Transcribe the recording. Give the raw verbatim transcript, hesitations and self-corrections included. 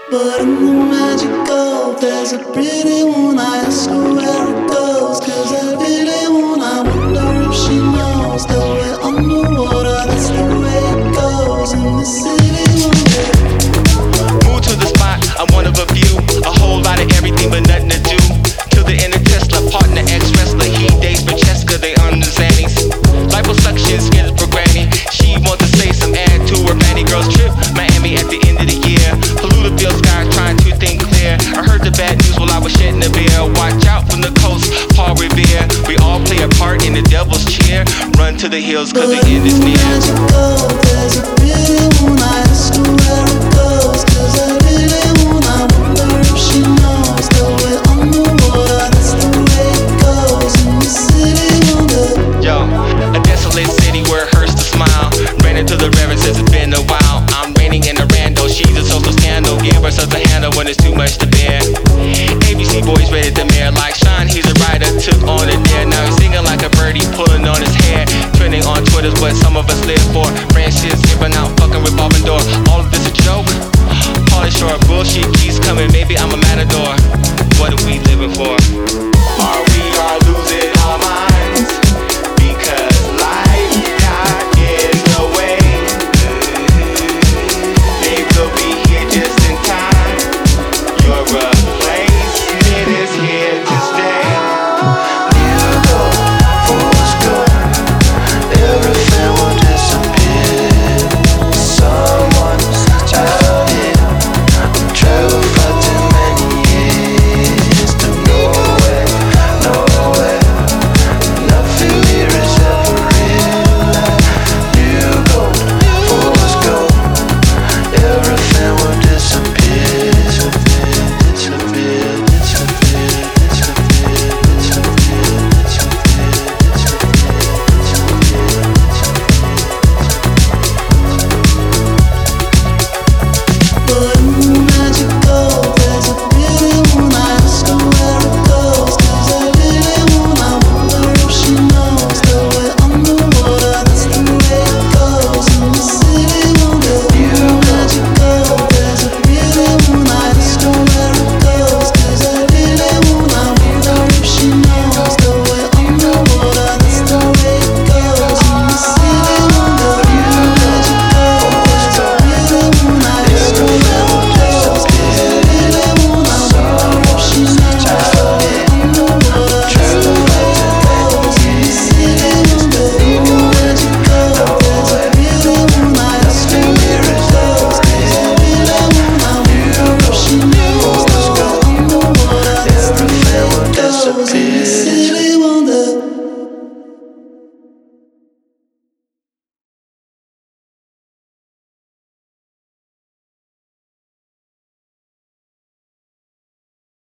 But in the magical, there's a pretty one. I ask her where it goes, cause I really want. I wonder if she knows that we're underwater. That's the way it goes in the city one day. Move to the spot, I'm one of a few. A whole lot of everything but nothing to do. Till the end of Tesla, partner, ex-wrestler. He dates Francesca, they on the Xannies. Liposuction, skins for granny. She wants to say some add to her Fanny Girls trip. Miami at the end of the year. Polluted skies trying to think clear. I heard the bad news while I was shedding a beer. Watch out from the coast, Paul Revere. We all play a part in the devil's cheer. Run to the hills cause the end is near. Magical, there's a pretty one. I ask her where it goes, cause I really want. I wonder if she knows that we're underwater. That's the way it goes in the city one day. Yo, a desolate city where it hurts to smile. Ran into the reverend since it's been a while. I'm reigning in the rando, she's a social scandal. Give her such a handle when it's too much to bear. A B C boys ready to mayor like Sean, he's a writer, took on it there. Now he's singing like a birdie, pulling on his hair. Trending on Twitter's what some of us live for. Branches giving out, fucking revolving door. All of this a joke? Polish short bullshit keeps coming, maybe I'm a matador. What are we living for?